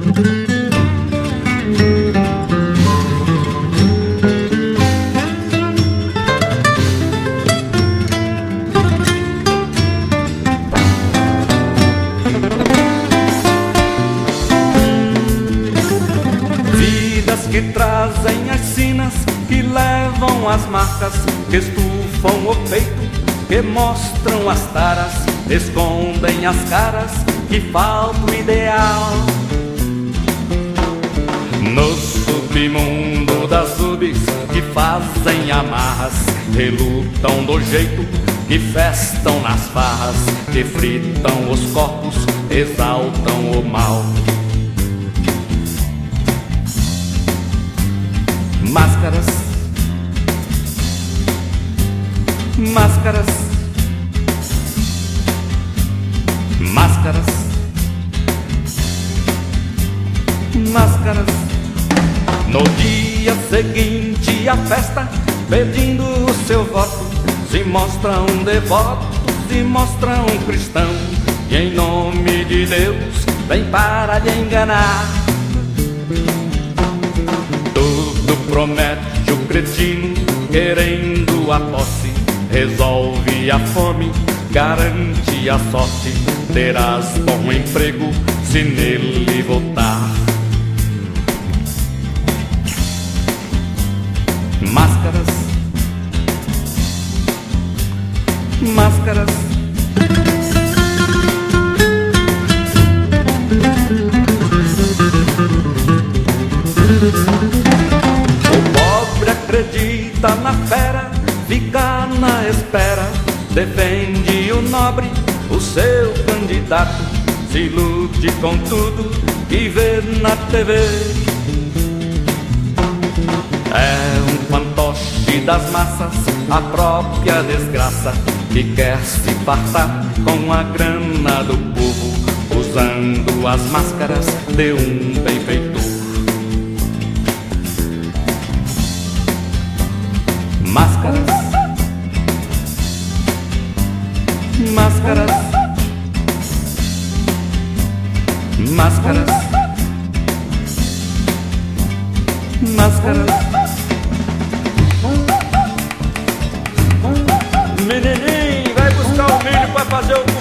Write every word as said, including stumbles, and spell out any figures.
Que trazem as sinas, que levam as marcas, que estufam o peito, que mostram as taras, escondem as caras, que falta o ideal. No submundo das subs, que fazem amarras, relutam do jeito, que festam nas farras, que fritam os corpos, exaltam o mal. Máscaras, máscaras, máscaras, máscaras. No dia seguinte à festa, pedindo o seu voto, se mostram devotos, se mostram cristãos, e em nome de Deus vem para lhe enganar. Promete o cretino, querendo a posse, resolve a fome, garante a sorte, terás bom emprego se nele votar. Máscaras, máscaras, acredita na fera, fica na espera, defende o nobre, o seu candidato, se ilude com tudo que vê na T V. É um fantoche das massas, a própria desgraça, que quer se fartar com a grana do povo, usando as máscaras de um benfeitor. Máscaras, máscaras, máscaras, máscaras. Menininho, vai buscar o milho pra fazer o